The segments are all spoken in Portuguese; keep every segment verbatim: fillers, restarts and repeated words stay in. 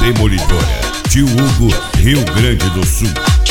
Demolidora, Tio Hugo, Rio Grande do Sul.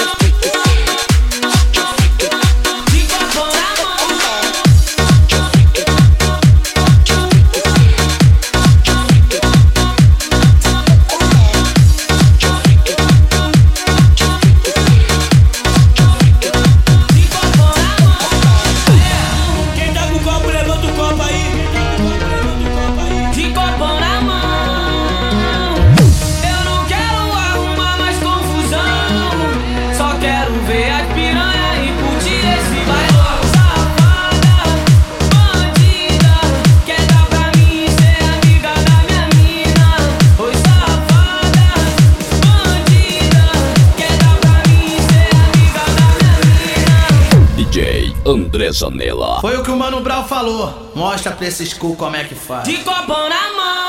André Zanella. Foi o que o Mano Brown falou. Mostra pra esses cu como é que faz. De copão na mão.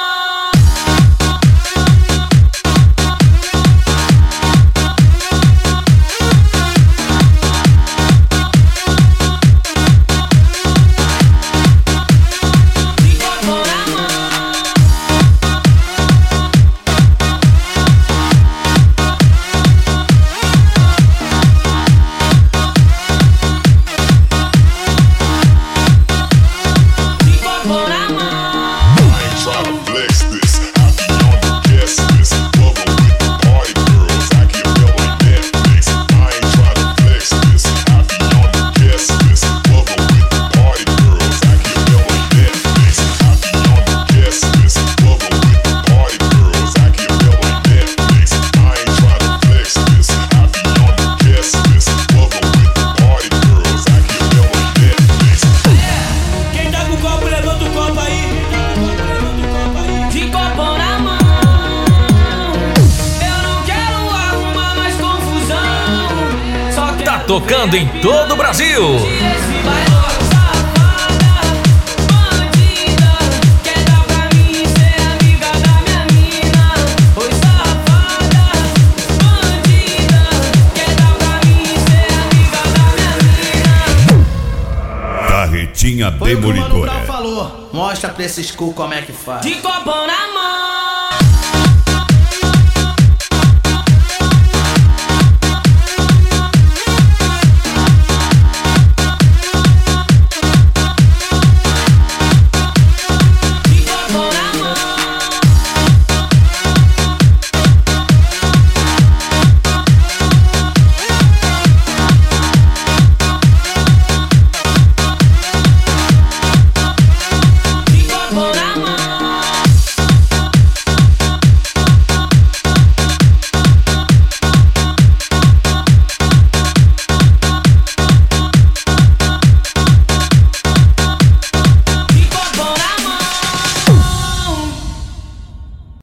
Tocando em todo o Brasil. Carretinha Foi o que o Mano Demolidora. Brown falou. Mostra pra esses cu como é que faz. De copão na mão.